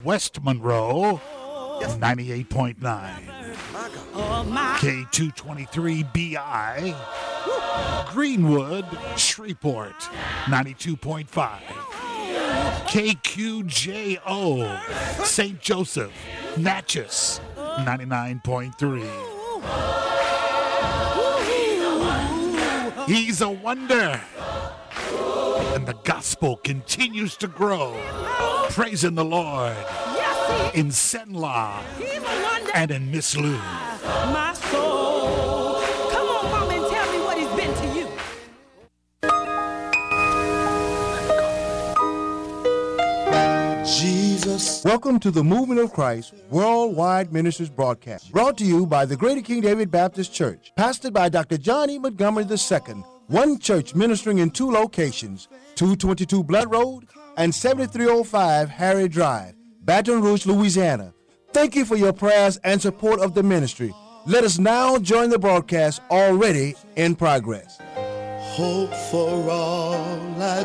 West Monroe, 98.9. K223BI, Greenwood, Shreveport, 92.5. KQJO, St. Joseph, Natchez, 99.3. He's a wonder, and the gospel continues to grow. Praising the Lord in Senla and in Miss Lou. My soul. Come on, mama, and tell me what he's been to you. Jesus. Welcome to the Movement of Christ Worldwide Ministries broadcast, brought to you by the Greater King David Baptist Church, pastored by Dr. John E. Montgomery II. One church ministering in two locations, 222 Blood Road and 7305 Harry Drive, Baton Rouge, Louisiana. Thank you for your prayers and support of the ministry. Let us now join the broadcast already in progress. Hope for all I...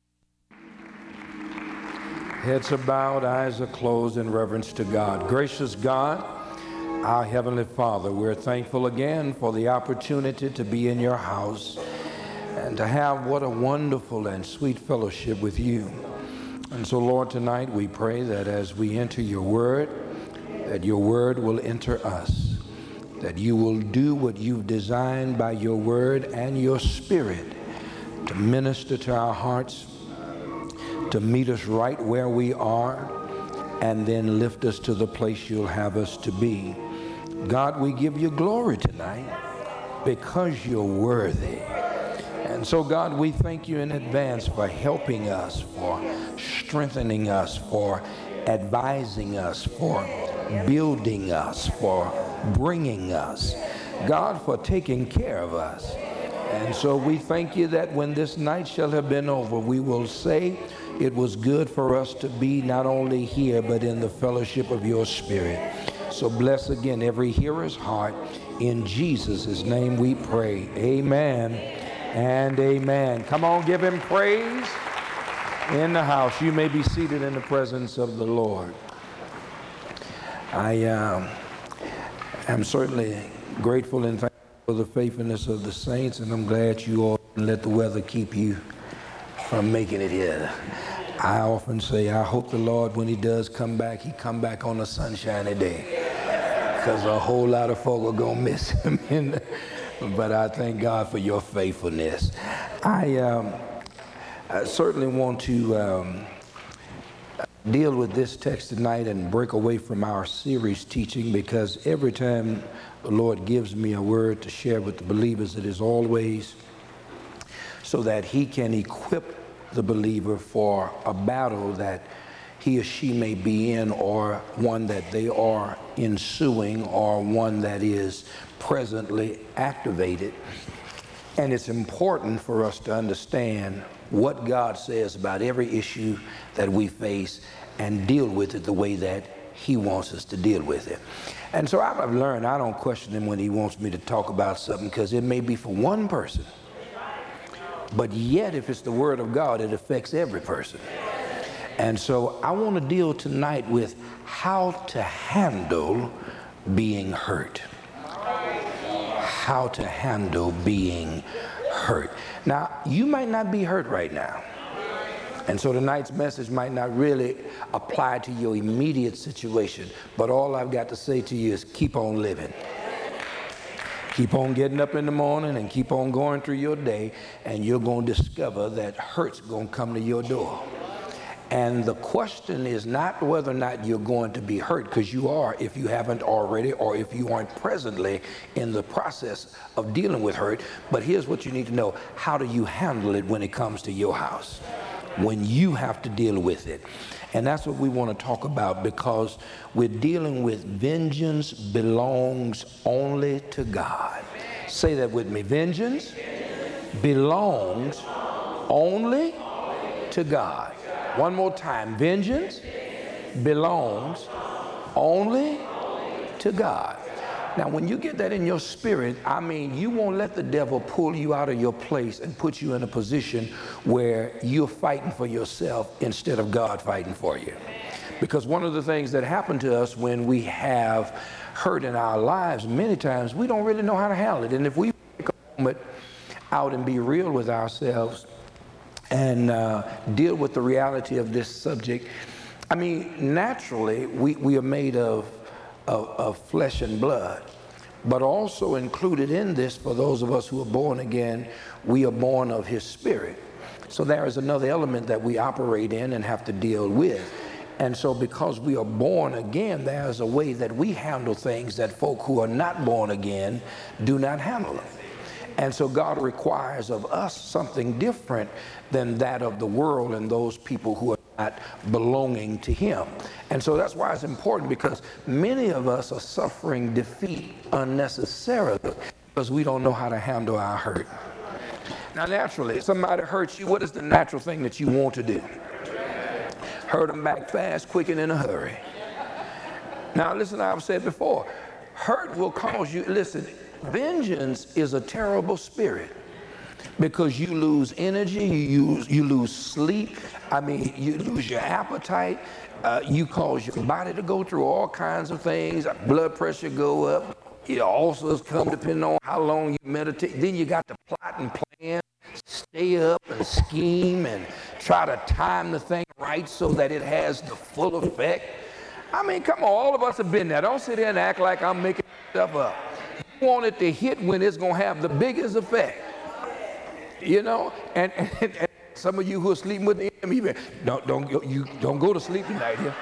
Heads are bowed, eyes are closed in reverence to God. Gracious God, our Heavenly Father, we're thankful again for the opportunity to be in your house and to have what a wonderful and sweet fellowship with you. And so, Lord, tonight we pray that as we enter your word, that your word will enter us, that you will do what you've designed by your word and your spirit to minister to our hearts, to meet us right where we are, and then lift us to the place you'll have us to be. God, we give you glory tonight because you're worthy. And so, God, we thank you in advance for helping us, for strengthening us, for advising us, for building us, for bringing us. God, for taking care of us. And so we thank you that when this night shall have been over, we will say it was good for us to be not only here, but in the fellowship of your spirit. So bless again every hearer's heart. In Jesus' name we pray. Amen and amen. Come on, give him praise in the house. You may be seated in the presence of the Lord. I am certainly grateful and thankful for the faithfulness of the saints, and I'm glad you all let the weather keep you from making it here. I often say, I hope the Lord, when he does come back, he come back on a sunshiny day, because a whole lot of folk are going to miss him. But I thank God for your faithfulness. I certainly want to deal with this text tonight and break away from our series teaching, because every time the Lord gives me a word to share with the believers, it is always so that he can equip the believer for a battle that he or she may be in, or one that they are ensuing, or one that is presently activated. And it's important for us to understand what God says about every issue that we face and deal with it the way that he wants us to deal with it. And so I've learned I don't question him when he wants me to talk about something, because it may be for one person, but yet if it's the word of God, it affects every person. And so I want to deal tonight with how to handle being hurt. How to handle being hurt. Now, you might not be hurt right now. And so tonight's message might not really apply to your immediate situation, but all I've got to say to you is keep on living. Keep on getting up in the morning and keep on going through your day, and you're going to discover that hurt's going to come to your door. And the question is not whether or not you're going to be hurt, because you are if you haven't already, or if you aren't presently in the process of dealing with hurt. But here's what you need to know. How do you handle it when it comes to your house, when you have to deal with it? And that's what we want to talk about, because we're dealing with vengeance belongs only to God. Say that with me. Vengeance belongs only to God. One more time. Vengeance belongs only to God. Now, when you get that in your spirit, I mean, you won't let the devil pull you out of your place and put you in a position where you're fighting for yourself instead of God fighting for you. Because one of the things that happen to us when we have hurt in our lives, many times we don't really know how to handle it. And if we take a moment out and be real with ourselves and deal with the reality of this subject, I mean, naturally, we are made of flesh and blood. But also included in this, for those of us who are born again, we are born of his spirit. So there is another element that we operate in and have to deal with. And so because we are born again, there's a way that we handle things that folk who are not born again do not handle them. And so God requires of us something different than that of the world and those people who are not belonging to him. And so that's why it's important, because many of us are suffering defeat unnecessarily because we don't know how to handle our hurt. Now, naturally, if somebody hurts you, what is the natural thing that you want to do? Hurt them back fast, quick, and in a hurry. Now, listen, I've said before, hurt will cause you, listen, vengeance is a terrible spirit, because you lose energy, you lose sleep. I mean, you lose your appetite. You cause your body to go through all kinds of things. Blood pressure go up. Your ulcers come depending on how long you meditate. Then you got to plot and plan, stay up and scheme and try to time the thing right so that it has the full effect. I mean, come on, all of us have been there. Don't sit here and act like I'm making stuff up. You want it to hit when it's going to have the biggest effect. You know, and some of you who are sleeping with the enemy, don't go to sleep tonight here.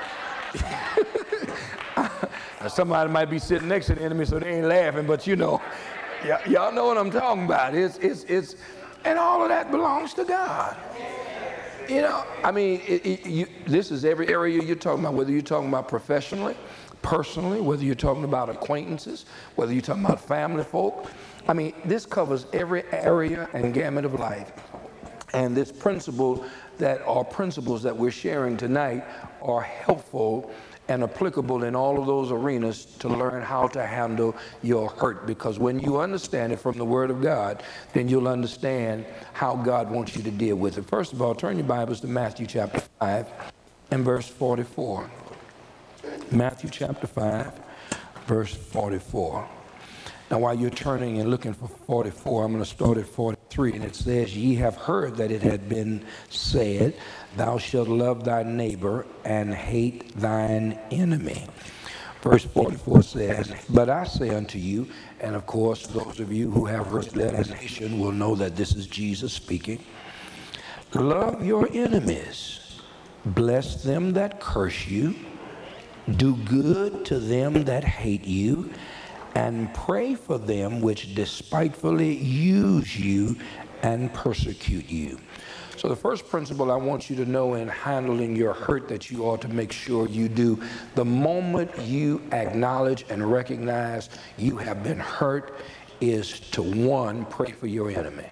Somebody might be sitting next to the enemy, so they ain't laughing, but you know, y'all know what I'm talking about. It's and all of that belongs to God. You know, I mean, this is every area you're talking about, whether you're talking about professionally, personally, whether you're talking about acquaintances, whether you're talking about family folk. I mean, this covers every area and gamut of life. And this principles that we're sharing tonight are helpful and applicable in all of those arenas to learn how to handle your hurt. Because when you understand it from the Word of God, then you'll understand how God wants you to deal with it. First of all, turn your Bibles to Matthew chapter 5 and verse 44. Matthew chapter 5, verse 44. Now, while you're turning and looking for 44, I'm going to start at 43, and it says, "Ye have heard that it had been said, Thou shalt love thy neighbor and hate thine enemy." Verse 44 says, "But I say unto you," and of course, those of you who have heard that explanation will know that this is Jesus speaking, "Love your enemies, bless them that curse you, do good to them that hate you, and pray for them which despitefully use you and persecute you." So the first principle I want you to know in handling your hurt that you ought to make sure you do, the moment you acknowledge and recognize you have been hurt, is to, one, pray for your enemy.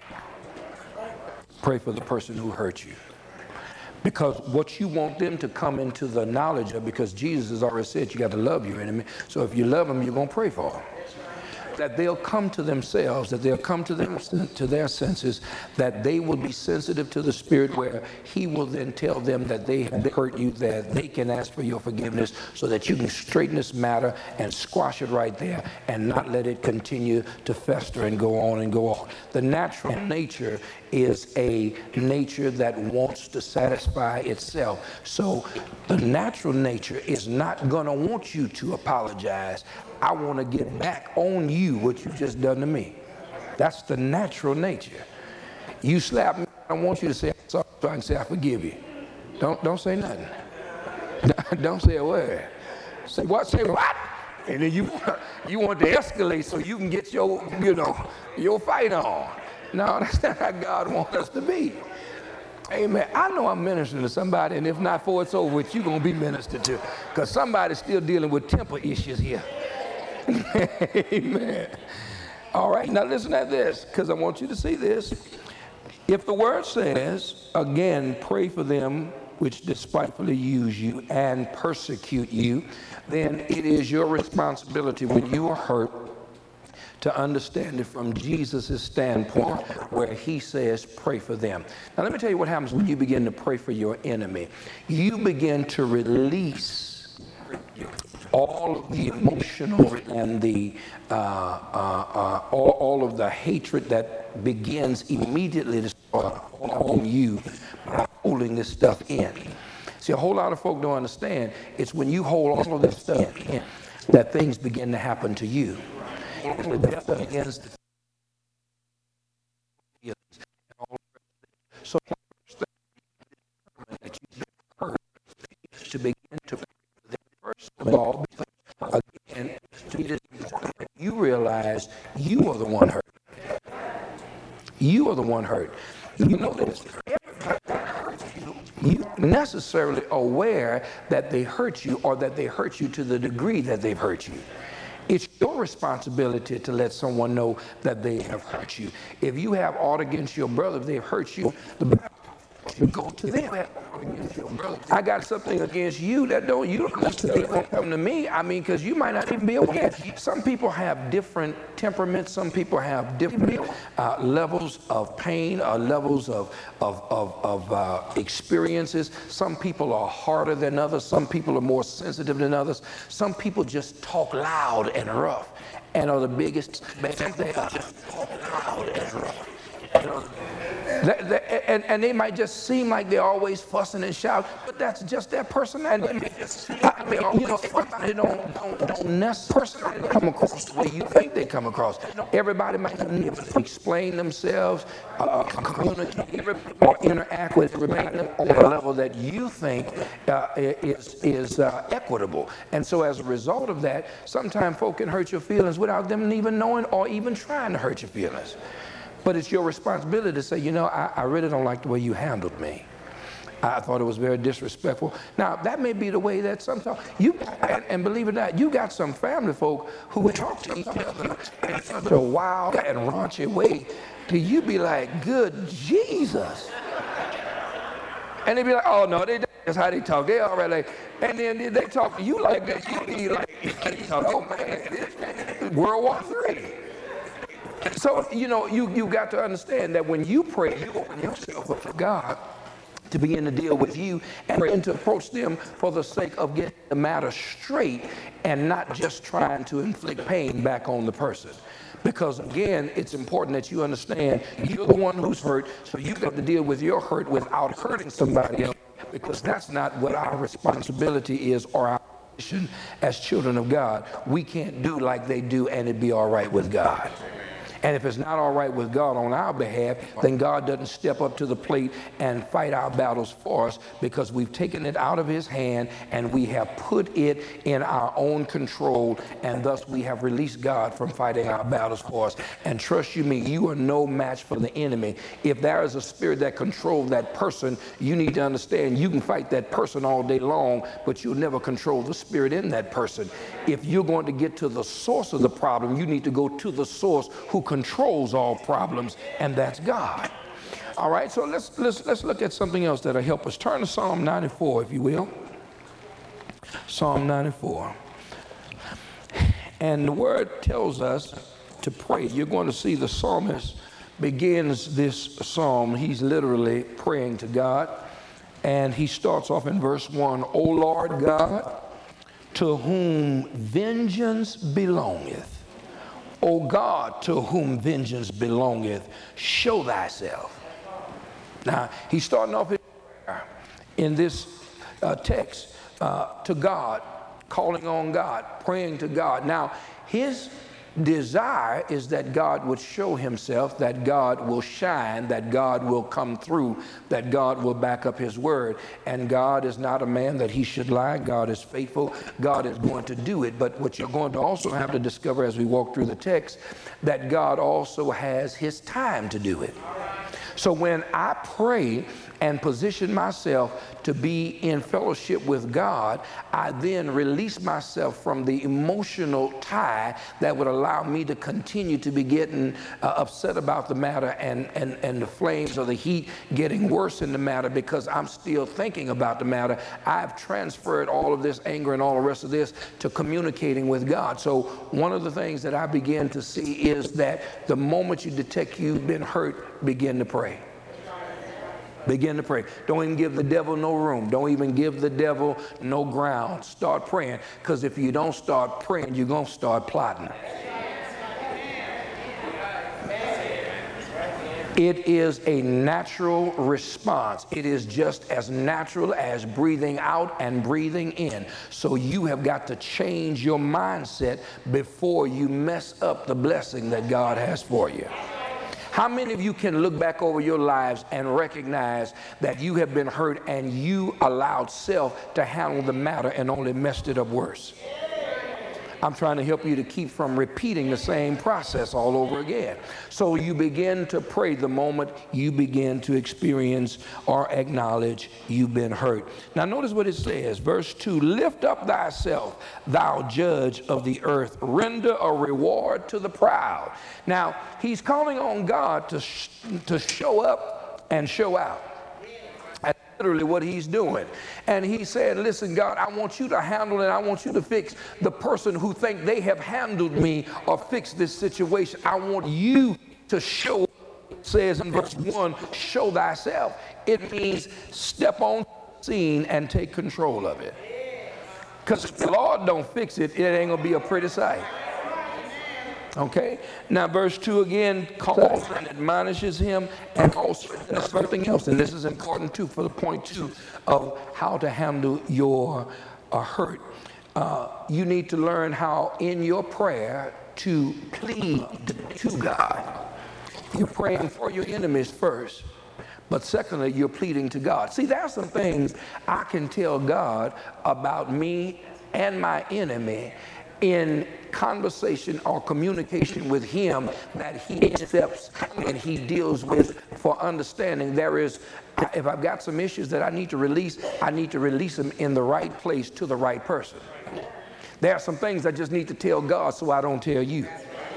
Pray for the person who hurt you. Because what you want them to come into the knowledge of, because Jesus has already said you got to love your enemy. So if you love them, you're going to pray for them. That they'll come to themselves, that they'll come to their senses, that they will be sensitive to the Spirit, where he will then tell them that they have hurt you, that they can ask for your forgiveness, so that you can straighten this matter and squash it right there and not let it continue to fester and go on and go on. The natural nature is a nature that wants to satisfy itself. So the natural nature is not going to want you to apologize. I want to get back on you what you've just done to me. That's the natural nature. You slap me, I want you to say, "I'm sorry," so I can say, "I forgive you." Don't say nothing. Don't say a word. Say what? Say what? And then you want to escalate so you can get your fight on. No, that's not how God wants us to be. Amen. I know I'm ministering to somebody, and if not for it's over with, you're going to be ministered to, because somebody's still dealing with temper issues here. Amen. All right, now listen at this, because I want you to see this. If the word says, again, pray for them which despitefully use you and persecute you, then it is your responsibility when you are hurt to understand it from Jesus' standpoint, where he says, pray for them. Now, let me tell you what happens when you begin to pray for your enemy. You begin to release all of the emotional and the all of the hatred that begins immediately to start on you by holding this stuff in. See, a whole lot of folk don't understand. It's when you hold all of this stuff in that things begin to happen to you. The devil begins to so that you hurt to begin to first of all, again, you realize you are the one hurt. You are the one hurt. You know this. You necessarily aware that they hurt you, or that they hurt you to the degree that they've hurt you. It's your responsibility to let someone know that they have hurt you. If you have aught against your brother, if they've hurt you, you go to them. I got something against you that you don't necessarily come to me. I mean, because you might not even be aware. Some people have different temperaments. Some people have different levels of pain or levels of experiences. Some people are harder than others. Some people are more sensitive than others. Some people just talk loud and rough and are the biggest. They are just talk loud and rough. And they might just seem like they're always fussing and shouting, but that's just their personality. I mean, you know, everybody don't necessarily come across the way you think they come across. Everybody might not be able to explain themselves, communicate, or interact with everybody on a level that you think is equitable. And so as a result of that, sometimes folk can hurt your feelings without them even knowing or even trying to hurt your feelings. But it's your responsibility to say, you know, I really don't like the way you handled me. I thought it was very disrespectful. Now, that may be the way that sometimes you, and believe it or not, you got some family folk who would talk to each other in such a wild and raunchy way till you be like, good Jesus. And they be like, oh, no, that's how they talk. They all right, like, and then they talk to you like that. You be like, oh, man, World War III. So, you know, you got to understand that when you pray, you open yourself up to God to begin to deal with you and begin to approach them for the sake of getting the matter straight and not just trying to inflict pain back on the person. Because, again, it's important that you understand you're the one who's hurt, so you've got to deal with your hurt without hurting somebody else, because that's not what our responsibility is or our mission as children of God. We can't do like they do and it be all right with God. And if it's not all right with God on our behalf, then God doesn't step up to the plate and fight our battles for us, because we've taken it out of his hand and we have put it in our own control, and thus we have released God from fighting our battles for us. And trust you me, you are no match for the enemy. If there is a spirit that controls that person, you need to understand you can fight that person all day long, but you'll never control the spirit in that person. If you're going to get to the source of the problem, you need to go to the source who controls all problems, and that's God. All right, so let's look at something else that'll help us. Turn to Psalm 94, if you will. Psalm 94. And the word tells us to pray. You're going to see the psalmist begins this psalm. He's literally praying to God. And he starts off in verse 1, O Lord God, to whom vengeance belongeth. O God, to whom vengeance belongeth, show thyself. Now, he's starting off in this text to God, calling on God, praying to God. Now, his desire is that God would show himself, that God will shine, that God will come through, that God will back up his word. And God is not a man that he should lie. God is faithful. God is going to do it. But what you're going to also have to discover as we walk through the text, that God also has his time to do it. So when I pray and position myself to be in fellowship with God, I then release myself from the emotional tie that would allow me to continue to be getting upset about the matter and the flames or the heat getting worse in the matter because I'm still thinking about the matter. I've transferred all of this anger and all the rest of this to communicating with God. So one of the things that I begin to see is that the moment you detect you've been hurt, begin to pray. Begin to pray. Don't even give the devil no room. Don't even give the devil no ground. Start praying, because if you don't start praying, you're going to start plotting. It is a natural response. It is just as natural as breathing out and breathing in. So you have got to change your mindset before you mess up the blessing that God has for you. How many of you can look back over your lives and recognize that you have been hurt and you allowed self to handle the matter and only messed it up worse? I'm trying to help you to keep from repeating the same process all over again. So you begin to pray the moment you begin to experience or acknowledge you've been hurt. Now notice what it says, verse 2, lift up thyself, thou judge of the earth, render a reward to the proud. Now he's calling on God to show up and show out. Literally what he's doing. And he said, listen, God, I want you to handle it. I want you to fix the person who think they have handled me or fixed this situation. I want you to show, it says in verse 1, show thyself. It means step on the scene and take control of it. Because if the Lord don't fix it, it ain't going to be a pretty sight. Okay, now verse 2 again calls and admonishes him, and also does something else, and this is important too for the point 2 of how to handle your hurt. You need to learn how in your prayer to plead to God. You're praying for your enemies first, but secondly, you're pleading to God. See, there are some things I can tell God about me and my enemy in conversation or communication with him that he accepts and he deals with for understanding. There is, if I've got some issues that I need to release them in the right place to the right person. There are some things I just need to tell God so I don't tell you.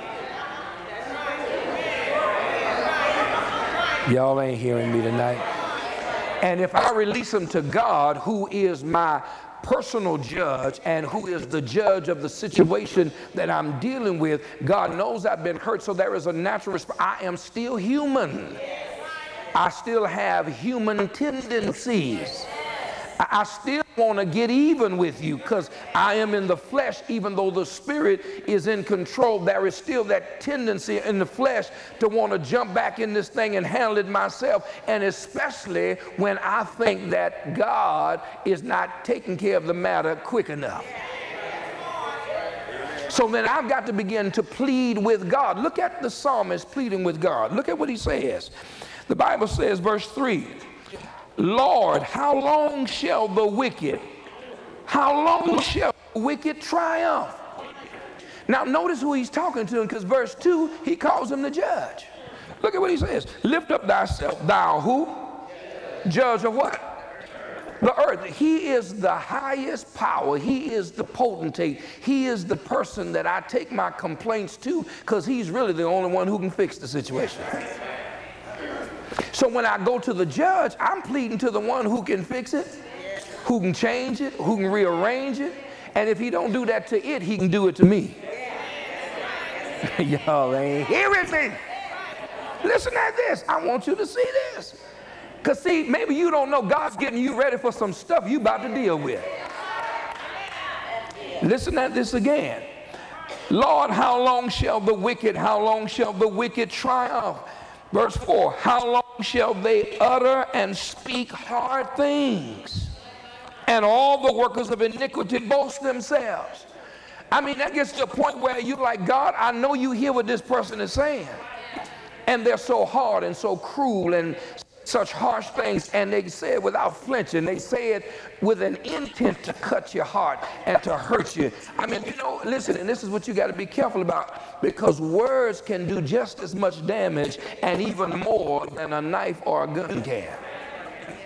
Y'all ain't hearing me tonight. And if I release them to God, who is my personal judge and who is the judge of the situation that I'm dealing with, God knows I've been hurt, so there is a natural response. I am still human. I still have human tendencies. I still want to get even with you because I am in the flesh. Even though the spirit is in control, there is still that tendency in the flesh to want to jump back in this thing and handle it myself, and especially when I think that God is not taking care of the matter quick enough. So then I've got to begin to plead with God. Look at the psalmist pleading with God. Look at what he says. The Bible says, verse 3, Lord, how long shall the wicked triumph? Now notice who he's talking to, because verse 2, he calls him the judge. Look at what he says. Lift up thyself, thou who? Judge of what? The earth. He is the highest power. He is the potentate. He is the person that I take my complaints to, because he's really the only one who can fix the situation. So when I go to the judge, I'm pleading to the one who can fix it, who can change it, who can rearrange it. And if he don't do that to it, he can do it to me. Y'all ain't hearing me. Listen at this. I want you to see this. Because see, maybe you don't know God's getting you ready for some stuff you about to deal with. Listen at this again. Lord, how long shall the wicked triumph? Verse 4, how long shall they utter and speak hard things, and all the workers of iniquity boast themselves? I mean, that gets to a point where you're like, God, I know you hear what this person is saying. And they're so hard and so cruel and such harsh things, and they say it without flinching. They say it with an intent to cut your heart and to hurt you. I mean, you know, listen, and this is what you got to be careful about, because words can do just as much damage and even more than a knife or a gun can.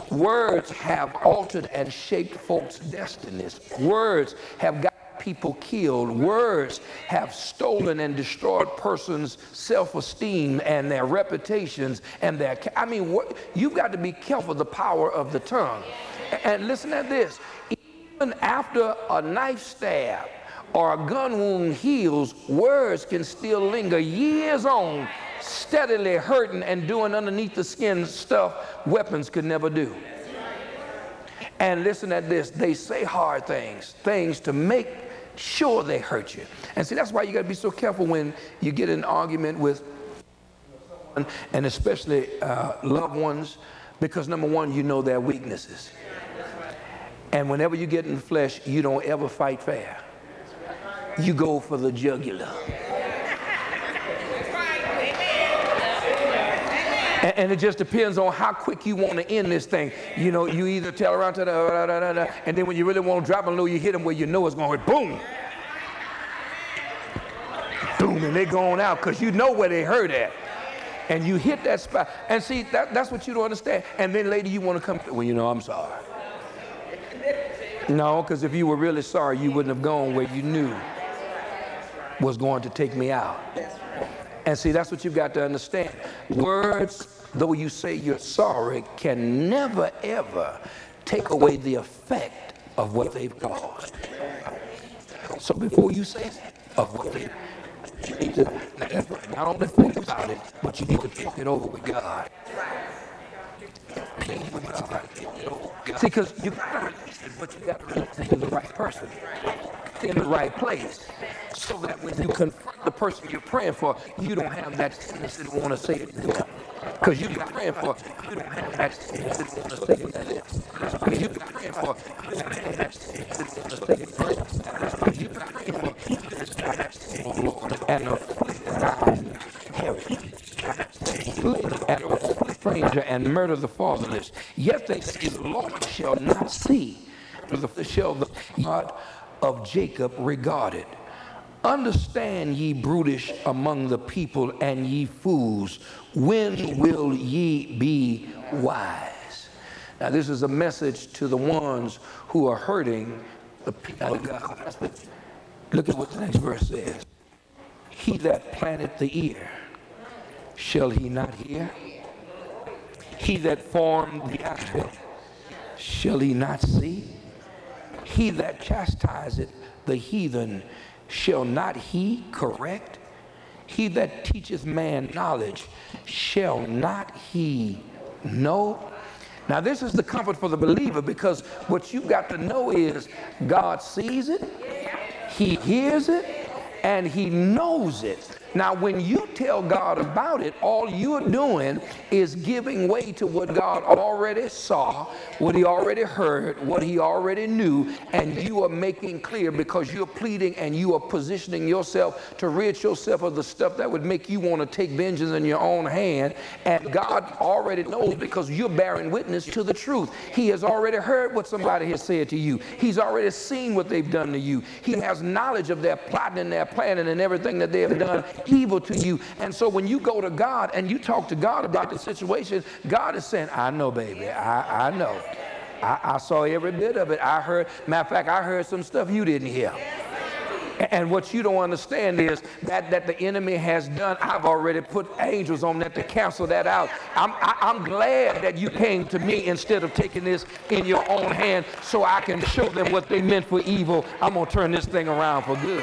Words have altered and shaped folks' destinies. Words have got people killed. Words have stolen and destroyed persons' self-esteem and their reputations and their, you've got to be careful of the power of the tongue. And listen at this, even after a knife stab or a gun wound heals, words can still linger years on, steadily hurting and doing underneath the skin stuff weapons could never do. And listen at this, they say hard things to make sure they hurt you. And see, that's why you got to be so careful when you get in an argument with someone, and especially loved ones, because number one, you know their weaknesses. And whenever you get in the flesh, you don't ever fight fair. You go for the jugular. And it just depends on how quick you want to end this thing. You know, you either tell around to the, and then when you really want to drop them low, you hit them where you know it's going to boom. Boom, and they're going out because you know where they hurt at. And you hit that spot. And see, that's what you don't understand. And then later you want to come, well, you know, I'm sorry. No, because if you were really sorry, you wouldn't have gone where you knew was going to take me out. And see, that's what you've got to understand. Words, though you say you're sorry, can never, ever take away the effect of what they've caused. So before you say of what they, you need to not only think about it, but you need to talk it over with God. See, because you got to release it, but you got to release it to the right person, in the right place, so that when you confront the person you're praying for, you don't have that tendency to want to say it to them. Because you've been praying for, you don't have that tendency to want to say it to them. Because you've been praying for, you don't have that tendency to want to say it to them. Because you've been praying for, you don't have that tendency to want to say it. Stranger and murder the fatherless. Yet they say the Lord shall not see, shall the God of Jacob regard it. Understand, ye brutish among the people, and ye fools, when will ye be wise? Now this is a message to the ones who are hurting the people of God. Look at what the next verse says. He that planteth the ear, shall he not hear? He that formed the eye, shall he not see? He that chastiseth the heathen, shall not he correct? He that teacheth man knowledge, shall not he know? Now this is the comfort for the believer, because what you've got to know is God sees it, he hears it, and he knows it. Now, when you tell God about it, all you're doing is giving way to what God already saw, what he already heard, what he already knew, and you are making clear, because you're pleading and you are positioning yourself to rid yourself of the stuff that would make you want to take vengeance in your own hand. And God already knows, because you're bearing witness to the truth. He has already heard what somebody has said to you. He's already seen what they've done to you. He has knowledge of their plotting and their planning and everything that they have done evil to you. And so when you go to God and you talk to God about the situation, God is saying, I know, baby, I know. I saw every bit of it. I heard, matter of fact, I heard some stuff you didn't hear. And what you don't understand is that the enemy has done, I've already put angels on that to cancel that out. I'm glad that you came to me instead of taking this in your own hand, so I can show them what they meant for evil. I'm going to turn this thing around for good.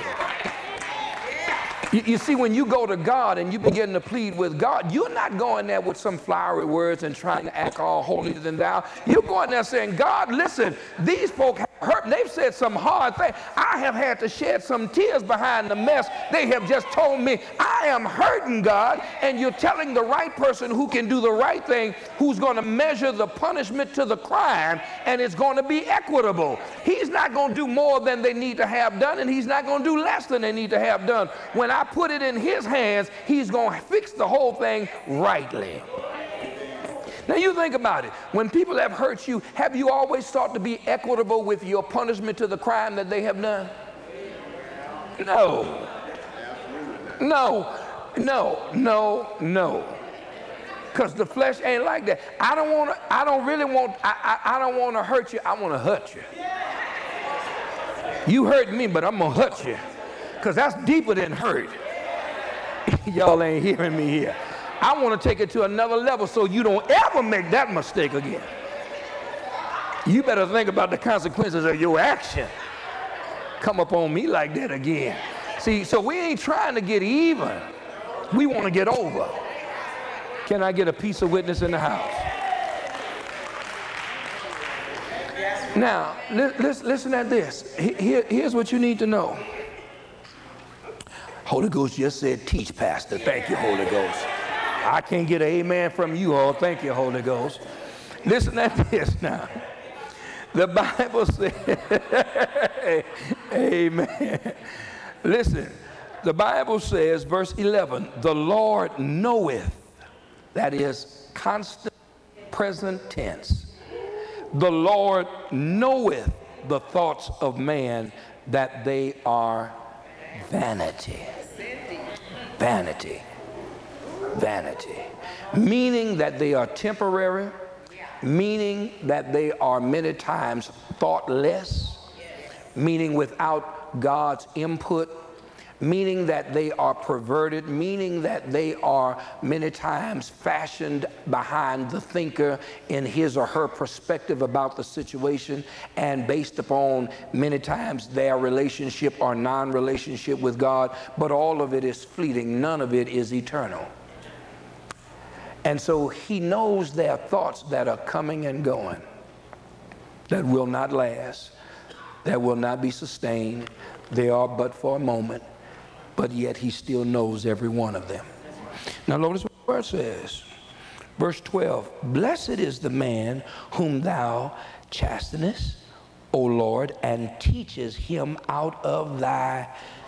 You see, when you go to God and you begin to plead with God, you're not going there with some flowery words and trying to act all holier than thou. You're going there saying, God, listen, these folk have hurt. They've said some hard things. I have had to shed some tears behind the mess. They have just told me I am hurting, God. And you're telling the right person who can do the right thing, who's going to measure the punishment to the crime, and it's going to be equitable. He's not going to do more than they need to have done, and he's not going to do less than they need to have done. When I put it in his hands, he's going to fix the whole thing rightly. Now you think about it. When people have hurt you, have you always sought to be equitable with your punishment to the crime that they have done? No. No, no, no, no. Because the flesh ain't like that. I don't really want to hurt you. I want to hurt you. You hurt me, but I'm going to hurt you. Because that's deeper than hurt. Y'all ain't hearing me here. I want to take it to another level so you don't ever make that mistake again. You better think about the consequences of your action. Come up on me like that again. See, so we ain't trying to get even. We want to get over. Can I get a piece of witness in the house? Now, listen at this. Here's what you need to know. Holy Ghost just said, teach, Pastor. Thank you, Holy Ghost. I can't get an amen from you all. Thank you, Holy Ghost. Listen at this now. The Bible says, amen. Listen, the Bible says, verse 11, the Lord knoweth, that is constant present tense. The Lord knoweth the thoughts of man, that they are vanity. Vanity. Vanity. Meaning that they are temporary, meaning that they are many times thoughtless, meaning without God's input, meaning that they are perverted, meaning that they are many times fashioned behind the thinker in his or her perspective about the situation, and based upon many times their relationship or non-relationship with God, but all of it is fleeting. None of it is eternal. And so he knows their thoughts that are coming and going, that will not last, that will not be sustained. They are but for a moment, but yet he still knows every one of them. Now notice what the word says. Verse 12, blessed is the man whom thou chastenest, O Lord, and teaches him out of thy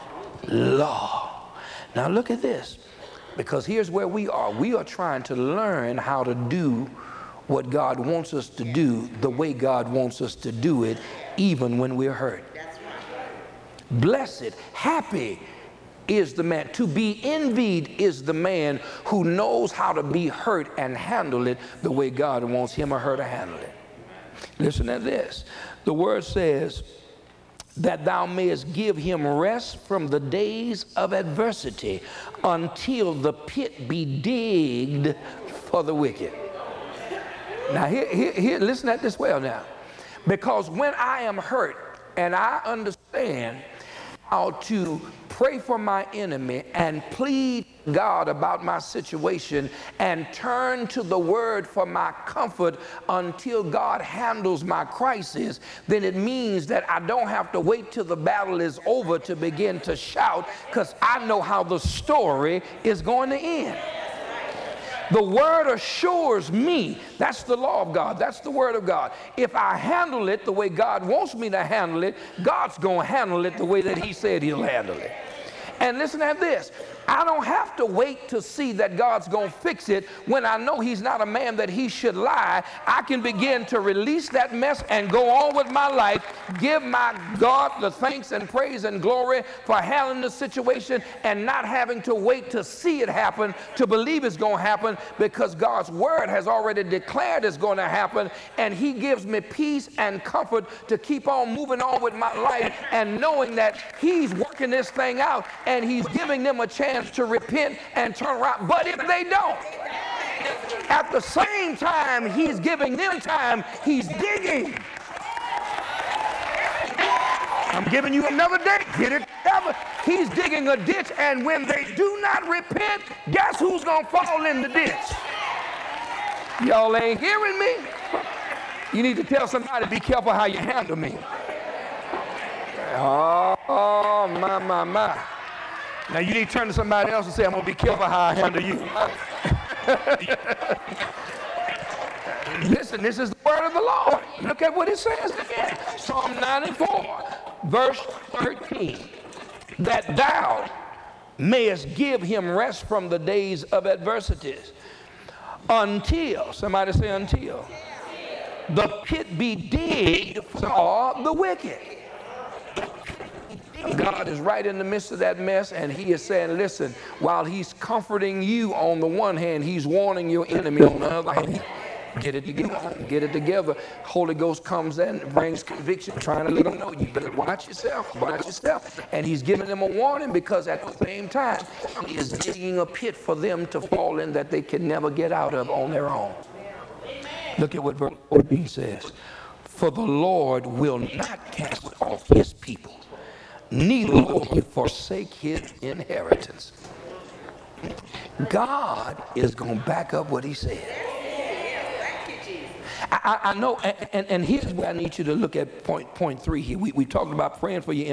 law. Now look at this. Because here's where we are. We are trying to learn how to do what God wants us to do the way God wants us to do it, even when we're hurt. That's right. Blessed, happy is the man. To be envied is the man who knows how to be hurt and handle it the way God wants him or her to handle it. Listen to this. The word says, that thou mayest give him rest from the days of adversity until the pit be digged for the wicked. Now here, listen at this well now. Because when I am hurt and I understand how to pray for my enemy and plead God about my situation and turn to the word for my comfort until God handles my crisis, then it means that I don't have to wait till the battle is over to begin to shout, because I know how the story is going to end. The word assures me, that's the law of God, that's the word of God. If I handle it the way God wants me to handle it, God's going to handle it the way that he said he'll handle it. And listen at this. I don't have to wait to see that God's going to fix it when I know he's not a man that he should lie. I can begin to release that mess and go on with my life, give my God the thanks and praise and glory for handling the situation and not having to wait to see it happen, to believe it's going to happen, because God's word has already declared it's going to happen, and he gives me peace and comfort to keep on moving on with my life and knowing that he's working this thing out and he's giving them a chance to repent and turn around. But if they don't, at the same time he's giving them time, he's digging. I'm giving you another day. Get it together. He's digging a ditch, and when they do not repent, guess who's going to fall in the ditch? Y'all ain't hearing me? You need to tell somebody, be careful how you handle me. Oh, my. Now you need to turn to somebody else and say, I'm going to be careful how I handle you. Listen, this is the word of the Lord. Look at what it says again. Psalm 94, verse 13. That thou mayest give him rest from the days of adversities until, somebody say until, the pit be digged for the wicked. God is right in the midst of that mess, and he is saying, listen, while he's comforting you on the one hand, he's warning your enemy on the other hand. Get it together. Get it together. Holy Ghost comes in, brings conviction, trying to let them know you better watch yourself. Watch yourself. And he's giving them a warning because at the same time, he is digging a pit for them to fall in that they can never get out of on their own. Look at what verse 14 says. For the Lord will not cast off his people, neither will he forsake his inheritance. God is going to back up what he said. I know, and here's where I need you to look at point 3 here. We talked about praying for your